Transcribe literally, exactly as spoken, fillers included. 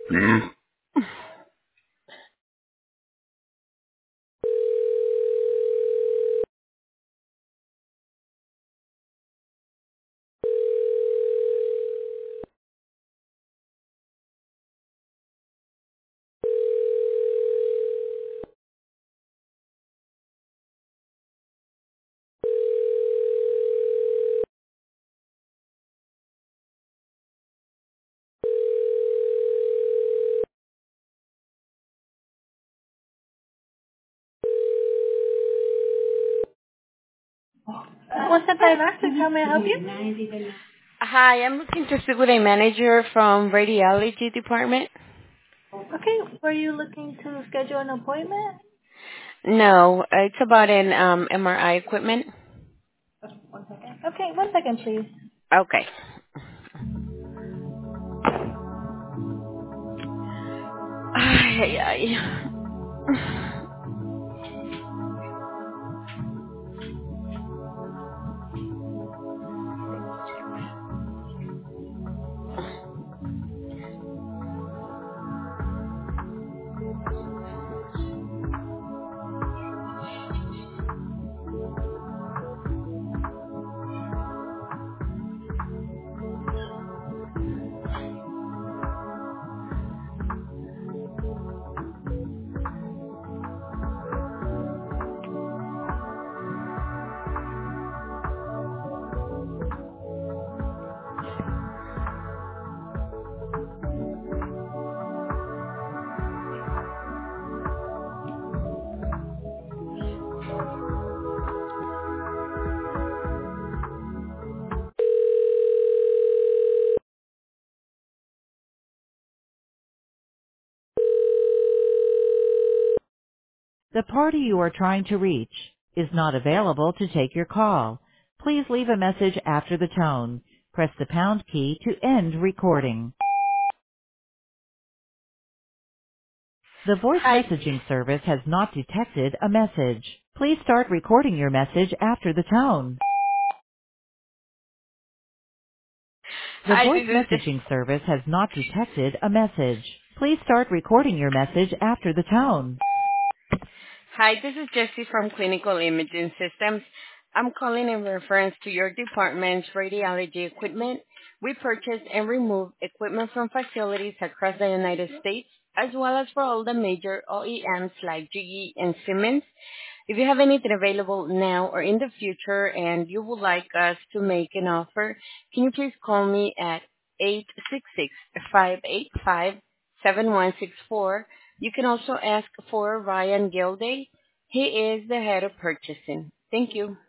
Mm. What's the diagnostic? How may I help you? Hi, I'm looking to speak with a manager from radiology department. Okay, were you looking to schedule an appointment? No, it's about an um, M R I equipment. One second. Okay, one second, please. Okay. Ay, ay, ay. The party you are trying to reach is not available to take your call. Please leave a message after the tone. Press the pound key to end recording. The voice Hi. messaging service has not detected a message. Please start recording your message after the tone. The Hi, voice this is Jess. messaging service has not detected a message. Please start recording your message after the tone. Hi, this is Jessie from Clinical Imaging Systems. I'm calling in reference to your department's radiology equipment. We purchase and remove equipment from facilities across the United States, as well as for all the major O E Ms like G E and Siemens. If you have anything available now or in the future and you would like us to make an offer, can you please call me at eight six six, five eight five, seven one six four. You can also ask for Ryan Gilday. He is the head of purchasing. Thank you.